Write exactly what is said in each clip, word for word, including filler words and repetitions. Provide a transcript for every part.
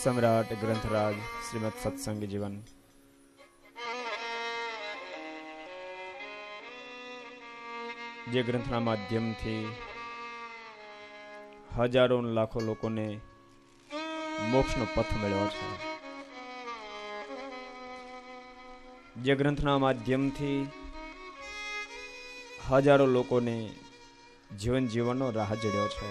સમ્રાટ ગ્રંથરાજ શ્રીમદ સત્સંગ જીવન જે ગ્રંથના માધ્યમથી હજારો લાખો લોકોને મોક્ષનો પથ મળ્યો છે, જે ગ્રંથના માધ્યમથી હજારો લોકોને જીવન જીવનનો રાહ જડ્યો છે,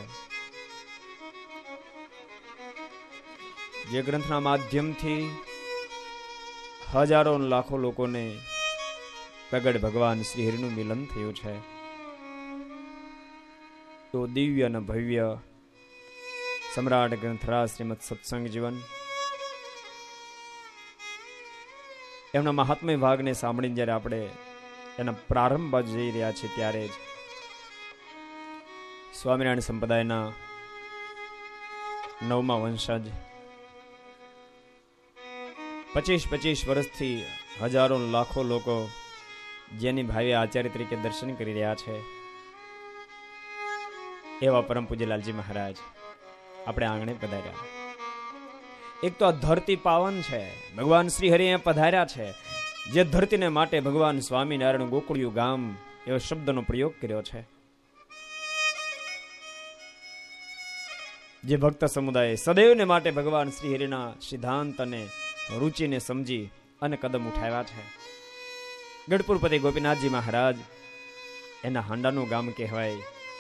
જે ગ્રંથના માધ્યમથી હજારો લાખો લોકોને પ્રગટ ભગવાન શ્રી હરિનું મિલન થયું છે, તો દિવ્ય અને ભવ્ય સમ્રાટ ગ્રંથરાજ શ્રીમદ સત્સંગ જીવન એમના મહાત્મ્ય ભાગને સાંભળીને જ્યારે આપણે એના પ્રારંભ બાજુ જઈ રહ્યા છીએ, ત્યારે જ સ્વામિનારાયણ સંપ્રદાયના નવમા વંશજ પચીસ પચીસ વર્ષથી હજારો લાખો લોકો જેની ભાવે આચાર્ય તરીકે દર્શન કરી રહ્યા છે, એવા પરમ પૂજ્ય લાલજી મહારાજ આપણે આંગણે પધાર્યા. એક તો આ ધરતી પાવન છે, ભગવાન શ્રી હરિ પધાર્યા છે, જે ધરતીને માટે ભગવાન સ્વામિનારાયણ ગોકુળિયું ગામ એવો શબ્દનો પ્રયોગ કર્યો છે. જે ભક્ત સમુદાય સદૈવને માટે ભગવાન શ્રી હરિના સિદ્ધાંત અને રુચિને સમજી અને કદમ ઉઠાવ્યા છે. ગઢપુરપતિ ગોપીનાથજી મહારાજ એના હાંડાનું ગામ કહેવાય,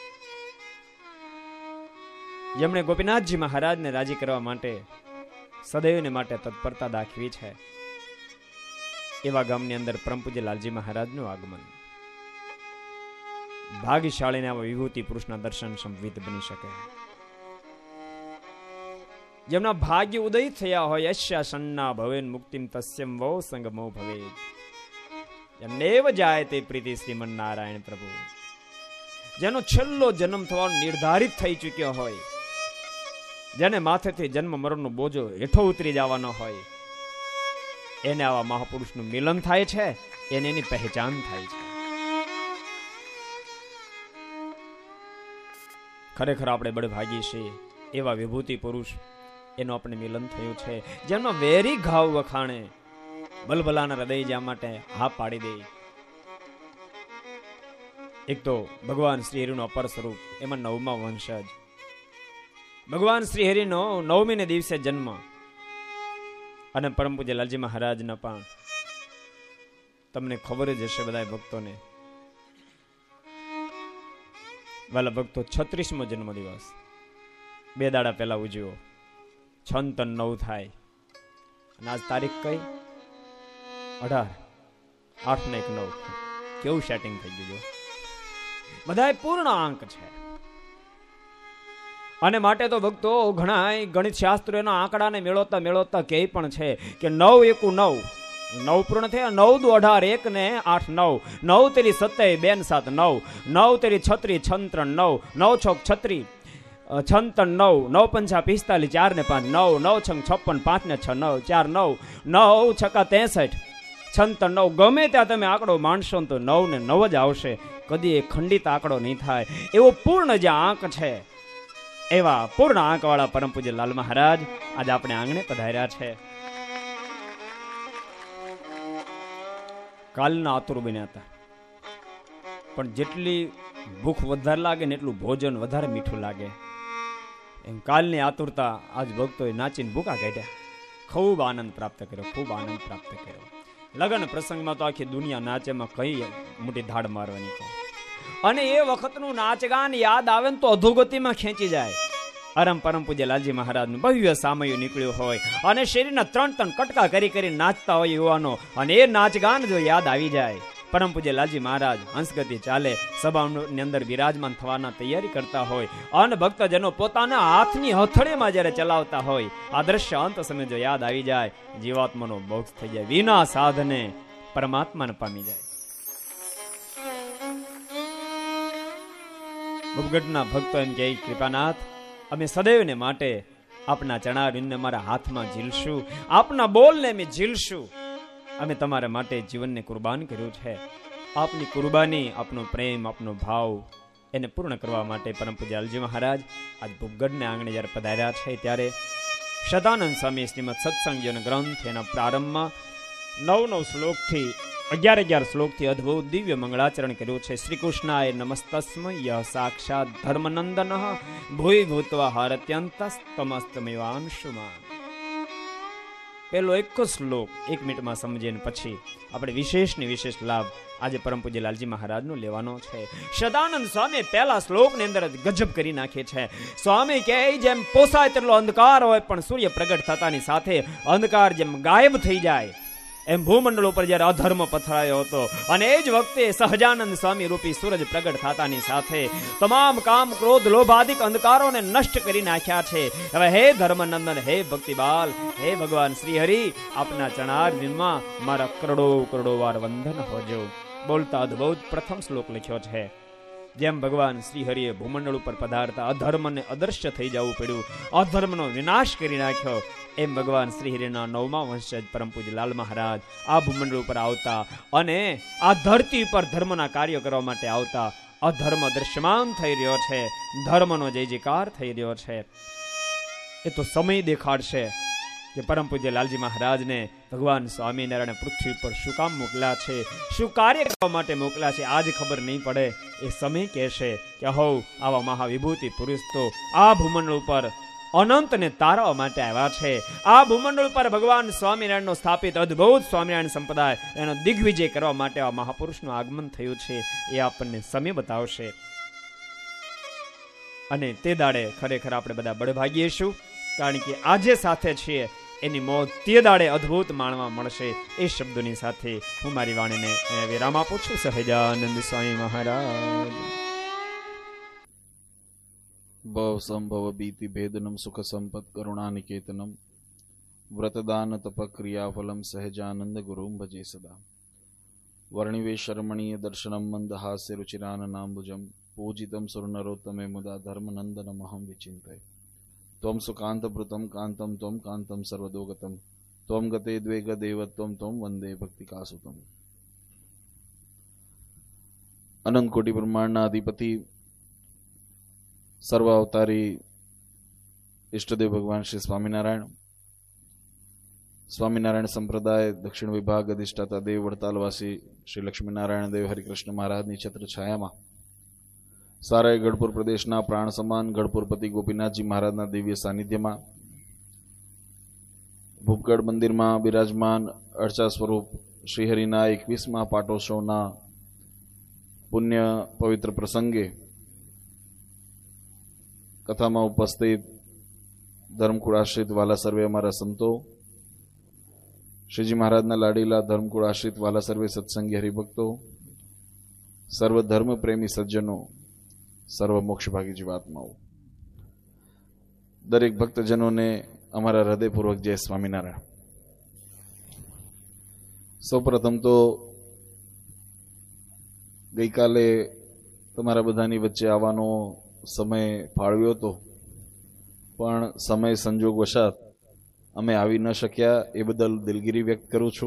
જેમણે ગોપીનાથજી મહારાજને રાજી કરવા માટે સદૈવને માટે તત્પરતા દાખવી છે, એવા ગામની અંદર પરમ પૂજ્ય લાલજી મહારાજનું આગમન. ભાગ્યશાળીને આવા વિભૂતિ પુરુષના દર્શન સંવિત બની શકે, જેમના ભાગ્ય ઉદય થયા હોય. યસ્યા સન્ના ભવેન મુક્તિમ તસ્યમ વો સંગમો ભવે, નેવ જાય તે પ્રીતિ શ્રીમન નારાયણ પ્રભુ. જેનો છેલ્લો જન્મ થવાનો નિર્ધારિત થઈ ચૂક્યો હોય, જેને માથેથી જન્મ મરણનો બોજો હેઠો ઉતરી જવાનો હોય, એને આવા મહાપુરુષનું મિલન થાય છે, એને એની પહેચાન થાય છે. ખરેખર આપણે બડે ભાગી છીએ એવા વિભૂતિ પુરુષ એનું આપણે મિલન થયું છે, જેમનો વેરી ઘાવ વખાણે બલબલાના હૃદય જા માટે હા પાડી દે. એક તો ભગવાન શ્રી હરિનું અપર સ્વરૂપ, એમાં નવમા વંશજ ભગવાન શ્રી હરિનો નવમીને દિવસે જન્મ, અને પરમ પૂજ્ય લાલજી મહારાજના પણ તમને ખબર જ હશે બધા ભક્તોને, વાલા ભક્તો, છત્રીસમો જન્મ દિવસ બે દાડા પહેલા ઉજવ્યો. છંતન નવ થાય અને આજ તારીખ કઈ? અઢાર આઠ ને એક નવ. કેવું સેટિંગ થઈ ગયું, બધા પૂર્ણ અંક છે. અને માટે તો ભક્તો ઘણા ગણિત શાસ્ત્રો એના આંકડાને મેળવતા મેળવતા કહે પણ છે કે નવ એકુ નવ, નવ પૂર્ણ થયા. નવ દુ અઢાર, એક ને આઠ નવ, નવ તેરી સત્ય બેન સાત નવ, નવ તેરી છત્રી છંત્રણ નવ, નવ છોક છત્રી છંતન નવ, નવ પંચા પિસ્તાલીસ, ચાર ને પાંચ નવ, નવ છંગ છપ્પન, પાંચ ને છ નવ, ચાર નવ, નવ છકા તેસઠ, છંતન નવ. ગમે ત્યાં તમે આંકડો માનશો તો નવ ને નવ જ આવશે, કદી એ ખંડિત આંકડો નહીં થાય. એવો પૂર્ણ જે આંક છે, એવા પૂર્ણ આંક વાળા પરમ પૂજ્ય લાલ મહારાજ આજે આપણે આંગણે પધાર્યા છે. કાલના આતુર બન્યા હતા, પણ જેટલી ભૂખ વધારે લાગે ને એટલું ભોજન વધારે મીઠું લાગે. એમ કાલની આતુરતા આજ ભક્તોએ નાચીને ભૂકા કાઢ્યા, ખૂબ આનંદ પ્રાપ્ત કર્યો, ખૂબ આનંદ પ્રાપ્ત કર્યો. લગ્ન પ્રસંગમાં તો આખી દુનિયા નાચેમાં કઈ મોટી ધાડ મારવાની કહો, અને એ વખતનું નાચગાન યાદ આવે ને તો અધોગતિમાં ખેંચી જાય. અરમ પરમ પૂજ્ય લાલજી મહારાજનું ભવ્ય સામયું નીકળ્યું હોય, અને શરીરના ત્રણ ત્રણ કટકા કરી કરી નાચતા હોય યુવાનો, અને એ નાચગાન જો યાદ આવી જાય. પરમ પૂજ્ય લાલજી મહારાજ હંસગતિ ચાલે સભાની અંદર બિરાજમાન થવાના તૈયારી કરતા હોય, અને ભક્તજનો પોતાના હાથની હથેળીમાં જ્યારે ચલાવતા હોય, આ દ્રશ્ય અંત સમય જો યાદ આવી જાય, જીવાત્માનો મોક્ષ થઈ જાય, વિના સાધને પરમાત્માને પામી જાય. બબગઢના ભક્તો એમ કહે, કૃપાનાથ, અમે સદૈવને માટે આપના ચરણારવિંદને મારા હાથમાં ઝીલશું, આપના બોલને અમે ઝીલશું. અમે તમારા માટે જીવનને કુરબાન કર્યું છે. આપની કુરબાની, આપનો પ્રેમ, આપનો ભાવ એને પૂર્ણ કરવા માટે પરમ પૂજ્ય લાલજી મહારાજ આજ ભૂપગઢને આંગણે જ્યારે પધાર્યા છે, ત્યારે સદાનંદ સ્વામી શ્રીમદ સત્સંગીઓનો ગ્રંથ એના પ્રારંભમાં નવ નવ શ્લોકથી અગિયાર અગિયાર શ્લોકથી અદ્ભુત દિવ્ય મંગળાચરણ કર્યું છે. શ્રી કૃષ્ણાય નમસ્તસ્મય સાક્ષાત ધર્મનંદન ભૂય ભૂતવા હરત્યંતસ્તમસ્તમેવાંશુમાન. પેલો એક શ્લોક એક મિનિટમાં સમજીને પછી આપણે વિશેષ ને વિશેષ લાભ આજે પરમ પૂજ્ય લાલજી મહારાજનો લેવાનો છે. સદાનંદ સ્વામી પહેલા શ્લોકની અંદર ગજબ કરી નાખે છે. સ્વામી કહે જેમ પોસાય તેટલો અંધકાર હોય પણ સૂર્ય પ્રગટ થતાની સાથે અંધકાર જેમ ગાયબ થઈ જાય એમ ભૂમંડળ ઉપર જ્યારે અધર્મ પથરાયો હતો અને એ જ વખતે સહજાનંદ સ્વામી રૂપી સૂરજ પ્રગટ થતાની સાથે તમામ કામ ક્રોધ લોભ આદિક અંધકારોને નષ્ટ કરી નાખ્યા છે. હવે હે ધર્મનંદન, હે ભક્તિબાલ, હે ભગવાન શ્રી હરિ, આપના ચરણારવિંદમાં મારા કરોડો કરોડો વાર વંદન હોજો. બોલતા અદ્ભુત પ્રથમ શ્લોક લખ્યો છે. જેમ ભગવાન શ્રી હરિએ ભૂમંડળ ઉપર પધારતા અધર્મને અદૃશ્ય થઈ જવું પડ્યું, અધર્મનો વિનાશ કરી નાખ્યો, એમ ભગવાન શ્રી હરિના નવમા વંશજ પરમ પૂજ્ય લાલ મહારાજ આ ભૂમંડળ ઉપર આવતા અને આ ધરતી પર ધર્મના કાર્ય કરવા માટે આવતા અધર્મ દૃશ્યમાન થઈ રહ્યો છે, ધર્મનો જય જયકાર થઈ રહ્યો છે. એ તો સમય દેખાડશે કે પરમ પૂજ્ય લાલજી મહારાજને ભગવાન સ્વામિનારાયણ પૃથ્વી પર શું કામ મોકલ્યા છે, શું કાર્ય કરવા માટે મોકલ્યા છે, આજ ખબર નહીં પડે. એ સમય કહેશે કે હો આવા મહાવિભૂતિ પુરુષ તો આ ભૂમંડળ ઉપર અનંતને તારવા માટે આવ્યા છે. આ ભૂમંડળ પર ભગવાન સ્વામિનારાયણનો સ્થાપિત અદ્ભુત સ્વામિનારાયણ સંપ્રદાય એનો દિગ્વિજય કરવા માટે આ મહાપુરુષનું આગમન થયું છે. એ આપણને સમય બતાવશે અને તે દાડે ખરેખર આપણે બધા બળભાગીએ છું, કારણ કે આજે સાથે છીએ એની મોત તે દાડે અદ્ભુત માણવા મળશે. એ શબ્દોની સાથે હું મારી વાણીને વિરામ આપું છું. સહજાનંદ સ્વામી મહારાજ. ભવ સંભવ બીતિ ભેદનમ સુખ સંપત કરુણા નિકેતનમ વ્રતદાન તપ ક્રિયાફલમ સહજાનંદ ગુરુમ ભજે સદા. વર્ણિવે શર્મણીય દર્શનમ મંદહાસ્ય રુચિરાનનાંબુજમ પૂજિતમ સુરનરોત્તમે મુદા ધર્મનંદનમહં વિચિંતય. ત્વમ સુકાંતભૃતમ કાંતમ ત્વમ કાંતમ સર્વદોગતમ ત્વમ ગતે દ્વે ગદેવત્વમ ત્વમ વંદે ભક્તિકાસુતમ. અનંત કોટી બ્રહ્માંડના અધિપતિ સર્વ અવતારી ઈષ્ટદેવ ભગવાન શ્રી સ્વામિનારાયણ, સ્વામિનારાયણ સંપ્રદાય દક્ષિણ વિભાગ અધિષ્ઠાતા દેવ વડતાલવાસી શ્રી લક્ષ્મીનારાયણ દેવ હરિકૃષ્ણ મહારાજની છત્ર છાયામાં સારાય ગઢપુર પ્રદેશના પ્રાણ સમાન ગઢપુરપતિ ગોપીનાથજી મહારાજના દિવ્ય સાનિધ્યમાં ભૂપગઢ મંદિરમાં બિરાજમાન અર્ચા સ્વરૂપ શ્રીહરિના એકવીસમા પાટોત્સવના પુણ્ય પવિત્ર પ્રસંગે કથામાં ઉપસ્થિત ધર્મકુળ આશ્રિત વાલા સર્વે અમારા સંતો, શ્રીજી મહારાજના લાડીલા ધર્મકુળ આશ્રિત વાલા સર્વે સત્સંગી હરિભક્તો, સર્વ ધર્મ પ્રેમી સજ્જનો, સર્વ મોક્ષભાગી જીવાત્માઓ, દરેક ભક્તજનોને અમારા હૃદયપૂર્વક જય સ્વામિનારાયણ. સૌપ્રથમ તો ગઈકાલે તમારા બધાની વચ્ચે આવવાનો સમય ફાળવ્યો હતો, પણ સમય સંજોગ વશાત અમે આવી ન શક્યા, એ બદલ દિલગીરી વ્યક્ત કરું છું.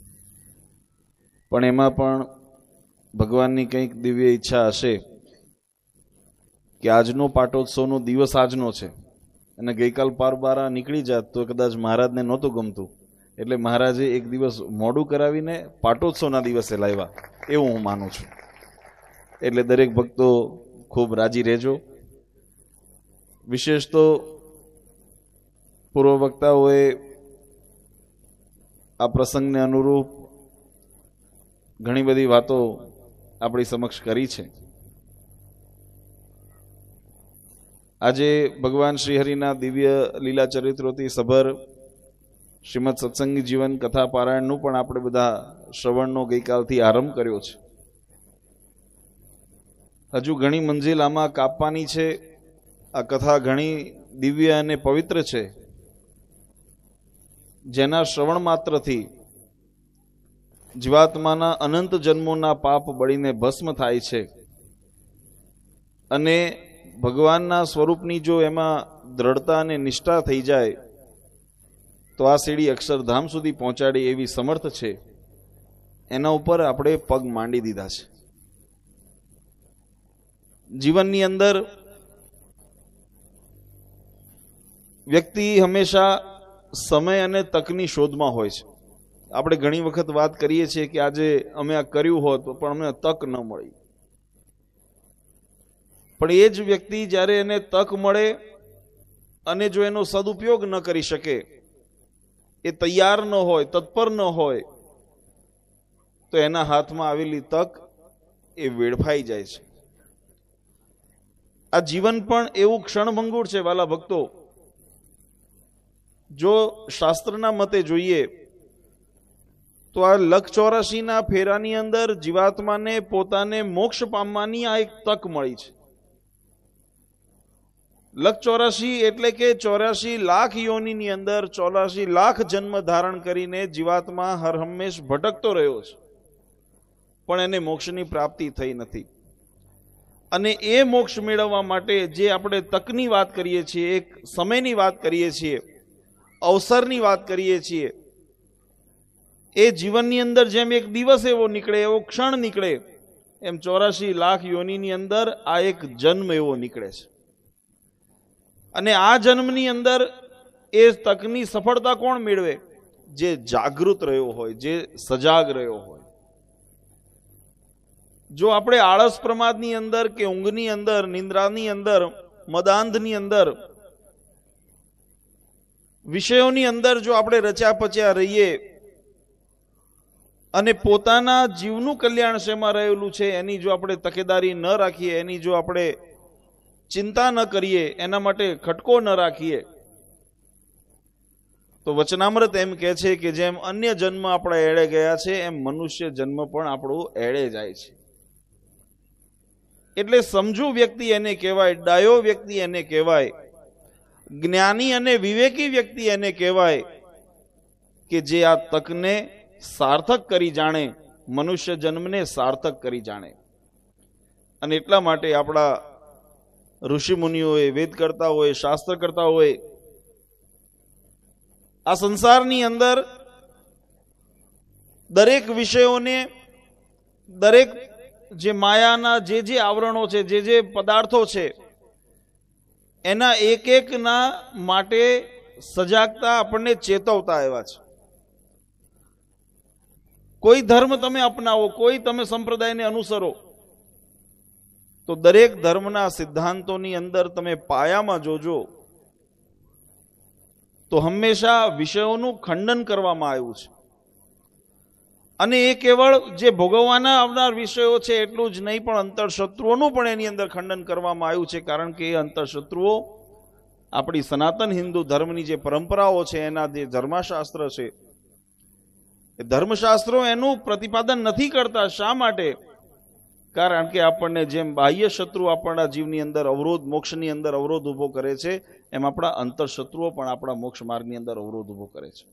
પણ એમાં પણ ભગવાનની કંઈક દિવ્ય ઈચ્છા હશે કે આજનો પાટોત્સવનો દિવસ આજનો છે અને ગઈકાલ પાર બારા નીકળી જાત તો કદાચ મહારાજને નહોતું ગમતું, એટલે મહારાજે એક દિવસ મોડું કરાવીને પાટોત્સવના દિવસે લાવ્યા, એવું હું માનું છું. એટલે દરેક ભક્તો ખૂબ રાજી રહેજો. વિશેષ તો પૂર્વ વક્તાઓએ આ પ્રસંગને અનુરૂપ ઘણી બધી વાતો આપણી સમક્ષ કરી છે. આજે ભગવાન શ્રીહરિના દિવ્ય લીલા ચરિત્રોથી સભર શ્રીમદ સત્સંગી જીવન કથા પારાયણનું પણ આપણે બધા શ્રવણનો ગઈકાલથી આરંભ કર્યો છે. હજુ ઘણી મંજિલ આમાં કાપવાની છે. આ કથા ઘણી દિવ્ય અને પવિત્ર છે, જેના શ્રવણ માત્રથી જીવાત્માના અનંત જન્મોના પાપ બળીને ભસ્મ થાય છે અને ભગવાનના સ્વરૂપની જો એમાં દ્રઢતા અને નિષ્ઠા થઈ જાય તો આ સીડી અક્ષરધામ સુધી પહોંચાડે એવી સમર્થ છે. એના ઉપર આપણે પગ માંડી દીધા છે. જીવનની અંદર વ્યક્તિ હંમેશા સમય અને તકની શોધમાં હોય છે. આપણે ઘણી વખત વાત કરીએ છીએ કે આજે અમે આ કર્યું હોત પણ અમને તક ન મળી. પણ એ જ વ્યક્તિ જ્યારે એને તક મળે અને જો એનો સદુપયોગ ન કરી શકે, એ તૈયાર ન હોય, તત્પર ન હોય, તો એના હાથમાં આવેલી તક એ વેડફાઈ જાય છે. આ જીવન પણ એવું ક્ષણભંગુર છે વાલા ભક્તો. જો શાસ્ત્રના મતે જોઈએ તો આ લખ ચોરાશીના ફેરાની અંદર જીવાત્માને પોતાને મોક્ષ પામવાની આ એક તક મળી છે. લખ ચોરાશી એટલે કે ચોરાશી લાખ યોનિની અંદર ચોરાશી લાખ જન્મ ધારણ કરીને જીવાત્મા હર હંમેશ ભટકતો રહ્યો છે, પણ એને મોક્ષની પ્રાપ્તિ થઈ નથી. અને એ મોક્ષ મેળવવા માટે જે આપણે તકની વાત કરીએ છીએ, એક સમયની વાત કરીએ છીએ, અવસરની વાત કરીએ છીએ, એ જીવનની અંદર જેમ એક દિવસ એવો નીકળે, એવો ક્ષણ નીકળે, એમ ચોરાશી લાખ યોનિની અંદર આ એક જન્મ એવો નીકળે છે. અને આ જન્મની અંદર એ તકની સફળતા કોણ મેળવે? જે જાગૃત રહ્યો હોય, જે સજાગ રહ્યો હોય. જો આપણે આળસ પ્રમાદની અંદર કે ઊંઘની અંદર, નિંદ્રાની અંદર, મદાંધની અંદર, વિષયોની અંદર જો આપણે રચ્યા પચ્યા રહીએ અને પોતાના જીવનું કલ્યાણ શેમાં રહેલું છે એની જો આપણે તકેદારી ન રાખીએ, એની જો આપણે ચિંતા ન કરીએ, એના માટે ખટકો ન રાખીએ, તો વચનામૃત એમ કહે છે કે જેમ અન્ય જન્મ આપણા એળે ગયા છે એમ મનુષ્ય જન્મ પણ આપણું એળે જાય છે. એટલે સમજુ વ્યક્તિ એને કહેવાય, ડાયો વ્યક્તિ એને કહેવાય, જ્ઞાની અને વિવેકી વ્યક્તિ એને કહેવાય કે જે આ તકને સાર્થક કરી જાણે, મનુષ્ય જન્મને સાર્થક કરી જાણે. અને એટલા માટે આપણા ઋષિ મુનિઓએ, વેદ કરતા હોય, શાસ્ત્ર કરતા હોય, આ સંસારની અંદર દરેક વિષયોને, દરેક જે માયાના જે જે આવરણો છે, જે જે પદાર્થો છે, એના એક એકના માટે સજાગતા આપણને ચેતવતા આવ્યા છે. કોઈ ધર્મ તમે અપનાવો, કોઈ તમે સંપ્રદાયને અનુસરો, તો દરેક ધર્મના સિદ્ધાંતોની અંદર તમે પાયામાં જોજો તો હંમેશા વિષયોનું ખંડન કરવામાં આવ્યું છે. અને એ કેવળ જે ભોગવવાના આવનાર વિષયો છે એટલું જ નહીં, પણ અંતરશત્રુઓનું પણ એની અંદર ખંડન કરવામાં આવ્યું છે. કારણ કે એ અંતરશત્રુઓ આપણી સનાતન હિન્દુ ધર્મની જે પરંપરાઓ છે, એના જે ધર્મશાસ્ત્ર છે, એ ધર્મશાસ્ત્રો એનું પ્રતિપાદન નથી કરતા. શા માટે? કારણ કે આપણને જેમ બાહ્ય શત્રુ આપણા જીવની અંદર અવરોધ, મોક્ષની અંદર અવરોધ ઉભો કરે છે, એમ આપણા અંતરશત્રુઓ પણ આપણા મોક્ષ માર્ગની અંદર અવરોધ ઉભો કરે છે.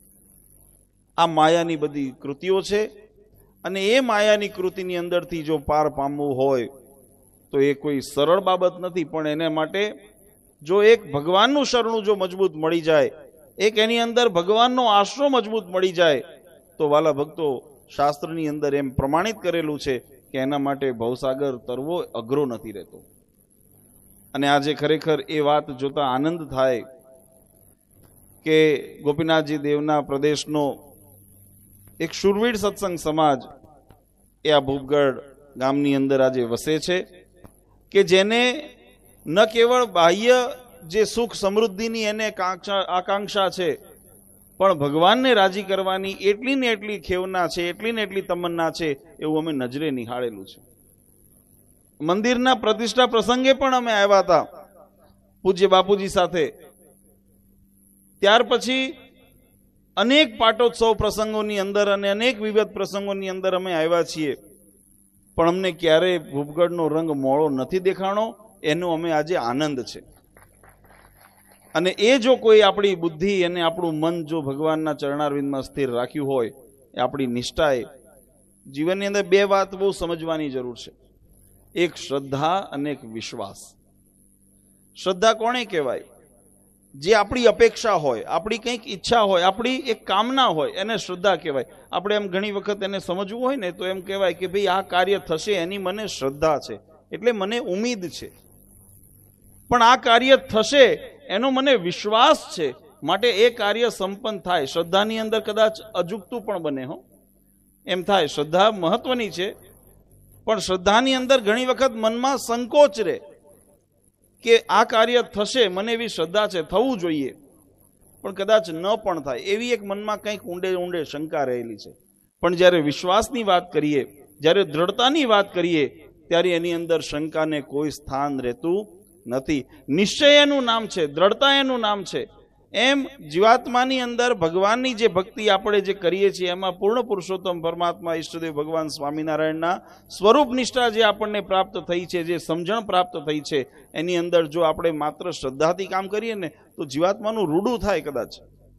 આ માયાની બધી કૃતિઓ છે. અને એ માયાની કૃતિની અંદરથી જો પાર પામવું હોય તો એ કોઈ સરળ બાબત નથી. પણ એને માટે જો એક ભગવાનનું શરણું જો મજબૂત મળી જાય, એક એની અંદર ભગવાનનો આશરો મજબૂત મળી જાય, તો વાલા ભક્તો, શાસ્ત્રની અંદર એમ પ્રમાણિત કરેલું છે કે એના માટે ભવસાગર તરવો અઘરો નથી રહેતો. અને આજે ખરેખર એ વાત જોતા આનંદ થાય કે ગોપીનાથજી દેવના પ્રદેશનો એક શૂરવીર સત્સંગ સમાજ એ આ ભૂપગઢ ગામની અંદર આજે વસે છે, કે જેને ન કેવળ બાહ્ય જે સુખ સમૃદ્ધિની એને આકાંક્ષા છે, પણ ભગવાનને રાજી કરવાની એટલી ને એટલી ખેવના છે, એટલી ને એટલી તમન્ના છે, એવું અમે નજરે નિહાળેલું છે. મંદિરના પ્રતિષ્ઠા પ્રસંગે પણ અમે આવ્યા હતા પૂજ્ય બાપુજી સાથે. ત્યાર પછી અનેક પાટોત્સવ પ્રસંગોની અંદર અને અનેક વિવિધ પ્રસંગોની અંદર અમે આવ્યા છીએ, પણ અમને ક્યારેય ભૂપગઢનો રંગ મોળો નથી દેખાણો. એનો અમે આજે આનંદ છે. અને એ જો કોઈ આપણી બુદ્ધિ અને આપણું મન જો ભગવાનના ચરણારવિંદમાં સ્થિર રાખ્યું હોય, એ આપણી નિષ્ઠાએ જીવનની અંદર બે વાત બહુ સમજવાની જરૂર છે. એક શ્રદ્ધા અને એક વિશ્વાસ. શ્રદ્ધા કોણે કહેવાય? જે આપણી અપેક્ષા હોય, આપણી કંઈક ઈચ્છા હોય, આપણી એક કામના હોય, એને શ્રદ્ધા કહેવાય. આપણે એમ ઘણી વખત એને સમજવું હોય ને તો એમ કહેવાય કે ભાઈ આ કાર્ય થશે એની મને શ્રદ્ધા છે, એટલે મને ઉમ્મીદ છે. પણ આ કાર્ય થશે એનો મને વિશ્વાસ છે, માટે એ કાર્ય સંપન્ન થાય. શ્રદ્ધાની અંદર કદાચ અજુકતું પણ બને. હો, એમ થાય શ્રદ્ધા મહત્વની છે, પણ શ્રદ્ધાની અંદર ઘણી વખત મનમાં સંકોચ રહે કે આ કાર્ય થશે, મને એવી શ્રદ્ધા છે, થવું જોઈએ, પણ કદાચ ન પણ થાય, એવી એક મનમાં કંઈક ઊંડે ઊંડે શંકા રહેલી છે. પણ જ્યારે વિશ્વાસની વાત કરીએ, જ્યારે દ્રઢતાની વાત કરીએ, ત્યારે એની અંદર શંકાને કોઈ સ્થાન રહેતું નથી. નિશ્ચય એનું નામ છે, દ્રઢતા એનું નામ છે. એમ જીવાત્માની અંદર ભગવાનની જે ભક્તિ આપણે જે કરીએ છીએ, એમાં પૂર્ણ પુરુષોત્તમ પરમાત્મા ઈષ્ટદેવ ભગવાન સ્વામિનારાયણના સ્વરૂપ નિષ્ઠા જે આપણને પ્રાપ્ત થઈ છે, જે સમજણ પ્રાપ્ત થઈ છે, એની અંદર જો આપણે માત્ર શ્રદ્ધાથી કામ કરીએ ને તો જીવાત્માનું રૂડું થાય કદાચ.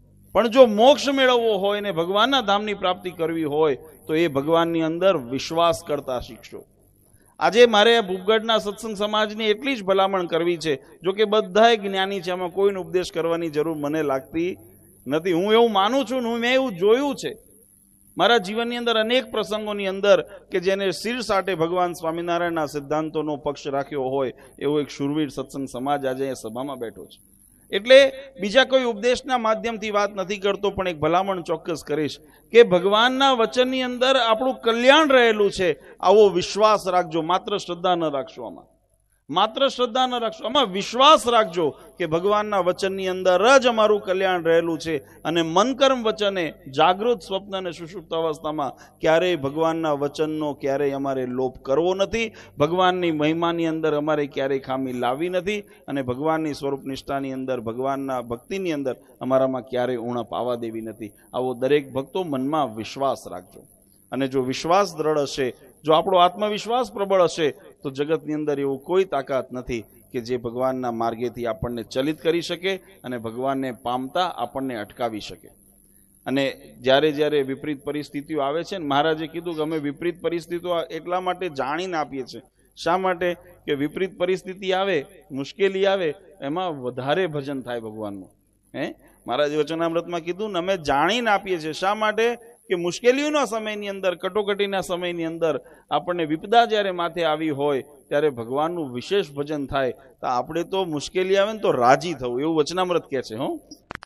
પણ જો મોક્ષ મેળવવો હોય ને ભગવાનના ધામની પ્રાપ્તિ કરવી હોય તો એ ભગવાનની અંદર વિશ્વાસ કરતા શીખશો. આજે મારે આ ભૂપગઢના સત્સંગ સમાજની એટલી જ ભલામણ કરવી છે. જો કે બધાય જ્ઞાની છે, આમાં કોઈને ઉપદેશ કરવાની જરૂર મને લાગતી નથી. હું એવું માનું છું ને મેં એવું જોયું છે મારા જીવનની અંદર અનેક પ્રસંગોની અંદર કે જેને શિર સાટે ભગવાન સ્વામિનારાયણના સિદ્ધાંતોનો પક્ષ રાખ્યો હોય એવો એક શૂરવીર સત્સંગ સમાજ આજે અહીંયા સભામાં બેઠો છે. એટલે બીજા કોઈ ઉપદેશના માધ્યમથી વાત નથી કરતો, પણ એક ભલામણ ચોક્કસ કરીશ કે ભગવાનના વચનની અંદર આપણું કલ્યાણ રહેલું છે. આવો વિશ્વાસ રાખજો, માત્ર શ્રદ્ધા ન રાખશો. આમાં માત્ર શ્રદ્ધા ન રાખશો, આમાં વિશ્વાસ રાખજો કે ભગવાનના વચનની અંદર જ અમારું કલ્યાણ રહેલું છે. અને મન કર્મ વચને જાગૃત, સ્વપ્ન અને સુષુપ્ત અવસ્થામાં ક્યારેય ભગવાનના વચનનો ક્યારેય અમારે લોપ કરવો નથી. ભગવાનની મહિમાની અંદર અમારે ક્યારેય ખામી લાવી નથી. અને ભગવાનની સ્વરૂપ નિષ્ઠાની અંદર, ભગવાનના ભક્તિની અંદર અમારામાં ક્યારેય ઉણપ આવવા દેવી નથી. આવો દરેક ભક્તો મનમાં વિશ્વાસ રાખજો. અને જો વિશ્વાસ દ્રઢ હશે, જો આપણો આત્મવિશ્વાસ પ્રબળ હશે, તો જગતની અંદર એવું કોઈ તાકાત નથી કે જે ભગવાનના માર્ગેથી આપણને ચલિત કરી શકે અને ભગવાનને પામતા આપણને અટકાવી શકે. અને જ્યારે જ્યારે વિપરીત પરિસ્થિતિઓ આવે છે, મહારાજે કીધું કે અમે વિપરીત પરિસ્થિતિઓ એટલા માટે જાણીને આપીએ છીએ. શા માટે? કે વિપરીત પરિસ્થિતિ આવે, મુશ્કેલી આવે, એમાં વધારે ભજન થાય ભગવાનનું. હે, મહારાજ વચનામૃતમાં કીધું ને, અમે જાણીને આપીએ છીએ. શા માટે? કે મુશ્કેલીઓના સમયની અંદર, કટોકટીના સમયની અંદર આપણને વિપદા જ્યારે માથે આવી હોય ત્યારે ભગવાનનું વિશેષ ભજન થાય. તો આપણે તો મુશ્કેલી આવે ને તો રાજી થવું, એવું વચનામૃત કહે છે. હો,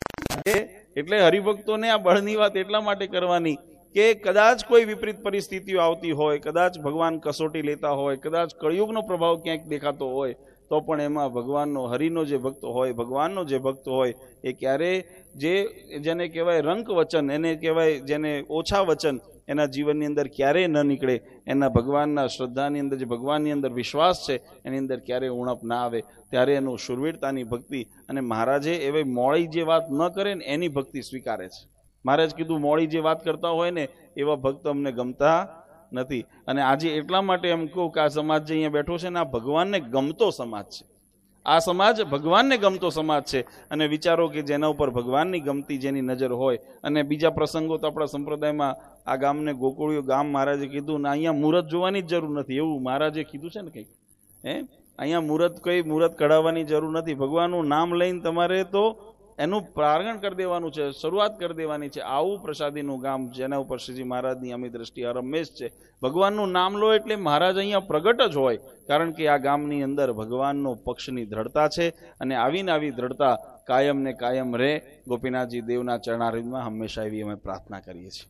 એટલે હરિભક્તોને આ બળની વાત એટલા માટે કરવાની કે કદાચ કોઈ વિપરીત પરિસ્થિતિઓ આવતી હોય, કદાચ ભગવાન કસોટી લેતા હોય, કદાચ કળિયુગનો પ્રભાવ ક્યાંક દેખાતો હોય, તો પણ એમાં ભગવાનનો, હરિનો જે ભક્ત હોય, ભગવાનનો જે ભક્ત હોય, એ ક્યારે જે જેને કહેવાય રંક વચન, એને કહેવાય જેને ઓછા વચન, એના જીવનની અંદર ક્યારેય ન નીકળે. એના ભગવાનના શ્રદ્ધાની અંદર, જે ભગવાનની અંદર વિશ્વાસ છે, એની અંદર ક્યારેય ઉણપ ના આવે. ત્યારે એનું શુરવીરતાની ભક્તિ. અને મહારાજે એવી મોડી જે વાત ન કરે ને એની ભક્તિ સ્વીકારે છે. મહારાજ કીધું મોડી જે વાત કરતા હોય ને એવા ભક્ત અમને ગમતા નથી. અને આજે એટલા માટે એમ કહું કે આ સમાજ જે અહીંયા બેઠો છે ને, આ ભગવાનને ગમતો સમાજ છે. આ સમાજ ભગવાનને ગમતો સમાજ છે. અને વિચારો કે જેના ઉપર ભગવાનની ગમતી જેની નજર હોય. અને બીજા પ્રસંગો તો આપણા સંપ્રદાયમાં, આ ગામને ગોકુળિયું ગામ મહારાજે કીધું ને, અહીંયા મુહૂર્ત જોવાની જ જરૂર નથી, એવું મહારાજે કીધું છે ને કંઈક. હે, અહીંયા મુહૂર્ત કઈ મુહૂર્ત કઢાવવાની જરૂર નથી. ભગવાનનું નામ લઈને તમારે તો એનું પ્રારંભ કરી દેવાનું છે, શરૂઆત કરી દેવાની છે. આવું પ્રસાદીનું ગામ જેના ઉપર શ્રીજી મહારાજની અમી દ્રષ્ટિ હરમેશ છે. ભગવાનનું નામ લો એટલે મહારાજ અહીંયા પ્રગટ જ હોય, કારણ કે આ ગામની અંદર ભગવાનનો પક્ષની દ્રઢતા છે. અને આવીને આવી દ્રઢતા કાયમ ને કાયમ રહે. ગોપીનાથજી દેવના ચરણારવિંદમાં હંમેશા એવી અમે પ્રાર્થના કરીએ છીએ.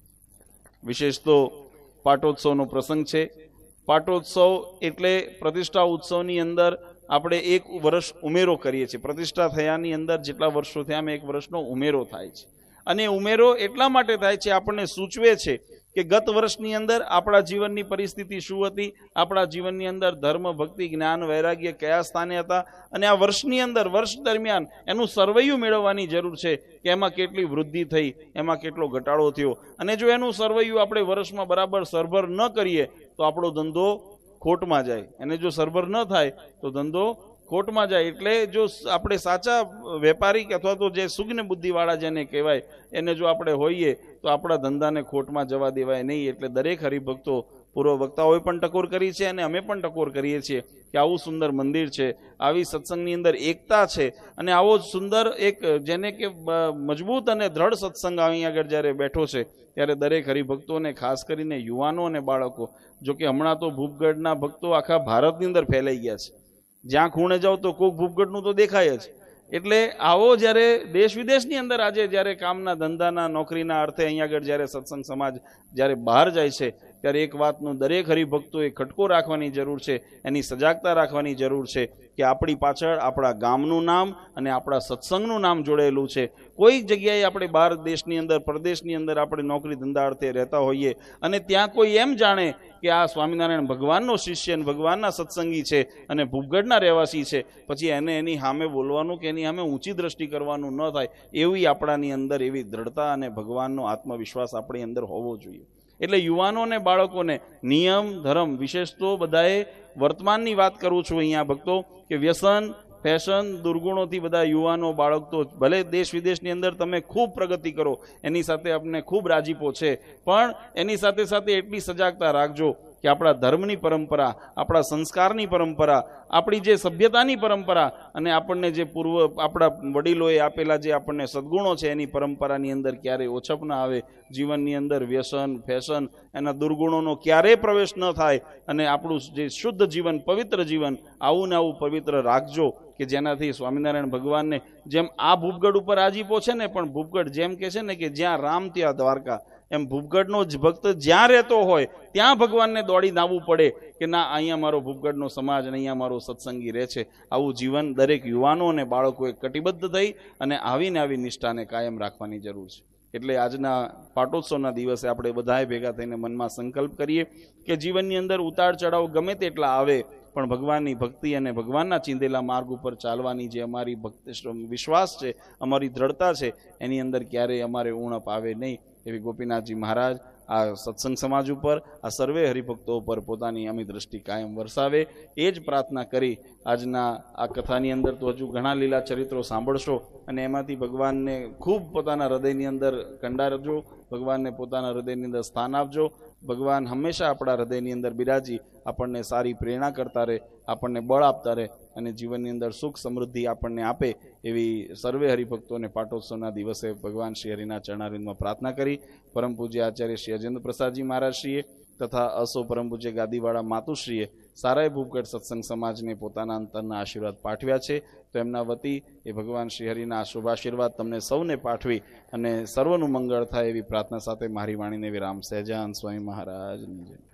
વિશેષ તો પાટોત્સવનો પ્રસંગ છે. પાટોત્સવ એટલે પ્રતિષ્ઠા ઉત્સવની અંદર આપણે એક વર્ષ ઉમેરો કરીએ છીએ. પ્રતિષ્ઠા થયાની અંદર જેટલા વર્ષો થયા એક વર્ષનો ઉમેરો થાય છે. અને ઉમેરો એટલા માટે થાય છે, આપણને સૂચવે છે કે ગત વર્ષની અંદર આપણા જીવનની પરિસ્થિતિ શું હતી, આપણા જીવનની અંદર ધર્મ, ભક્તિ, જ્ઞાન, વૈરાગ્ય કયા સ્થાને હતા. અને આ વર્ષની અંદર, વર્ષ દરમિયાન એનું સર્વૈયું મેળવવાની જરૂર છે કે એમાં કેટલી વૃદ્ધિ થઈ, એમાં કેટલો ઘટાડો થયો. અને જો એનું સર્વૈયું આપણે વર્ષમાં બરાબર સરભર ન કરીએ તો આપણો ધંધો ખોટમાં જાય. અને જો સરભર ન થાય તો ધંધો ખોટમાં જાય. એટલે જો આપણે સાચા વેપારી અથવા તો જે સુજ્ઞ બુદ્ધિવાળા જેને કહેવાય, એને જો આપણે હોઈએ તો આપણા ધંધાને ખોટમાં જવા દેવાય નહીં. એટલે દરેક હરિભક્તો, પૂર્વ વક્તાઓએ પણ ટકોર કરી છે અને અમે પણ ટકોર કરીએ છીએ કે આવું સુંદર મંદિર છે, આવી સત્સંગની અંદર એકતા છે, અને આવો સુંદર એક જેને કે મજબૂત અને દ્રઢ સત્સંગ અહીં આગળ જ્યારે બેઠો છે, ત્યારે દરેક હરિભક્તોને, ખાસ કરીને યુવાનો અને બાળકો, જો કે હમણાં તો ભૂપગઢના ભક્તો આખા ભારતની અંદર ફેલાઈ ગયા છે. જ્યાં ખૂણે જાઓ તો કોઈક ભૂપગઢનું તો દેખાય જ. એટલે આવો જ્યારે દેશ વિદેશની અંદર આજે જ્યારે કામના ધંધાના નોકરીના અર્થે અહીંયા આગળ જ્યારે સત્સંગ સમાજ જ્યારે બહાર જાય છે ત્યારે એક વાતનું દરેક હરિભક્તોએ ખટકો રાખવાની જરૂર છે, એની સજાગતા રાખવાની જરૂર છે કે આપણી પાછળ આપણા ગામનું નામ અને આપણા સત્સંગનું નામ જોડેલું છે. કોઈક જગ્યાએ આપણે બહાર દેશની અંદર પરદેશની અંદર આપણે નોકરી ધંધા અર્થે રહેતા હોઈએ અને ત્યાં કોઈ એમ જાણે કે આ સ્વામિનારાયણ ભગવાનનો શિષ્ય અને ભગવાનના સત્સંગી છે અને ભૂપગઢના રહેવાસી છે, પછી એને એની સામે બોલવાનું કે એની સામે ઊંચી દ્રષ્ટિ કરવાનું ન થાય, એવી આપણાની અંદર એવી દ્રઢતા અને ભગવાનનો આત્મવિશ્વાસ આપણી અંદર હોવો જોઈએ. એટલે યુવાનો અને બાળકોને નિયમ ધર્મ વિશેષ તો બધાએ વર્તમાનની વાત કરું છું અહીંયા ભક્તો, કે વ્યસન ફેશન દુર્ગુણોથી બધા યુવાનો બાળક તો ભલે દેશ વિદેશની અંદર તમે ખૂબ પ્રગતિ કરો, એની સાથે આપણને ખૂબ રાજીપો છે, પણ એની સાથે સાથે એટલી સજાગતા રાખજો કે આપણા ધર્મની પરંપરા, આપણા સંસ્કારની પરંપરા, આપણી જે સભ્યતાની પરંપરા અને આપણને જે પૂર્વ આપણા વડીલોએ આપેલા જે આપણને સદગુણો છે એની પરંપરાની અંદર ક્યારેય ઓછપ ના આવે. જીવનની અંદર વ્યસન ફેશન એના દુર્ગુણોનો ક્યારેય પ્રવેશ ન થાય અને આપણું જે શુદ્ધ જીવન પવિત્ર જીવન આવું ને આવું પવિત્ર રાખજો કે જેનાથી સ્વામિનારાયણ ભગવાનને જેમ આ ભૂપગઢ ઉપર આજીપો છે ને, પણ ભૂપગઢ જેમ કે છે ને કે જ્યાં રામ ત્યાં દ્વારકા, એમ ભૂપગઢનો જ ભક્ત જ્યાં રહેતો હોય ત્યાં ભગવાનને દોડીને આવવું પડે કે ના અહીંયા મારો ભૂપગઢનો સમાજ અને અહીંયા મારો સત્સંગી રહે છે. આવું જીવન દરેક યુવાનો અને બાળકોએ કટિબદ્ધ થઈ અને આવીને આવી નિષ્ઠાને કાયમ રાખવાની જરૂર છે. એટલે આજના પાટોત્સવના દિવસે આપણે બધાએ ભેગા થઈને મનમાં સંકલ્પ કરીએ કે જીવનની અંદર ઉતાર ચઢાવ ગમે તેટલા આવે પણ ભગવાનની ભક્તિ અને ભગવાનના ચીંધેલા માર્ગ ઉપર ચાલવાની જે અમારી ભક્તિ વિશ્વાસ છે, અમારી દ્રઢતા છે, એની અંદર ક્યારેય અમારે ઉણપ આવે નહીં. એવી ગોપીનાથજી મહારાજ આ સત્સંગ સમાજ ઉપર, આ સર્વે હરિભક્તો ઉપર પોતાની અમી દ્રષ્ટિ કાયમ વરસાવે એ જ પ્રાર્થના કરી આજના આ કથાની અંદર તો હજુ ઘણા લીલા ચરિત્રો સાંભળશો અને એમાંથી ભગવાનને ખૂબ પોતાના હૃદયની અંદર કંડારજો, ભગવાનને પોતાના હૃદયની અંદર સ્થાન આપજો. ભગવાન હંમેશા આપણા હૃદયની અંદર બિરાજી આપણને સારી પ્રેરણા કરતા રહે, આપણને બળ આપતા રહે અને જીવનની અંદર સુખ સમૃદ્ધિ આપણને આપે એવી સર્વે હરિભક્તોને પાટોત્સવના દિવસે ભગવાન શ્રી હરિના ચરણારવિંદમાં પ્રાર્થના કરી પરમ પૂજ્ય આચાર્ય શ્રી અજેન્દ્ર પ્રસાદજી મહારાજશ્રીએ તથા અસો પરમ પૂજ્ય ગાદીવાળા માતુશ્રીએ સારાય ભૂપગઢ સત્સંગ સમાજને પોતાના અંતરના આશીર્વાદ પાઠવ્યા છે. તો એમના વતી એ ભગવાન શ્રી હરિના શુભાશીર્વાદ તમને સૌને પાઠવી અને સર્વનું મંગળ થાય એવી પ્રાર્થના સાથે મારી વાણીને વિરામ. સહેજાનંદ સ્વામી મહારાજની જય.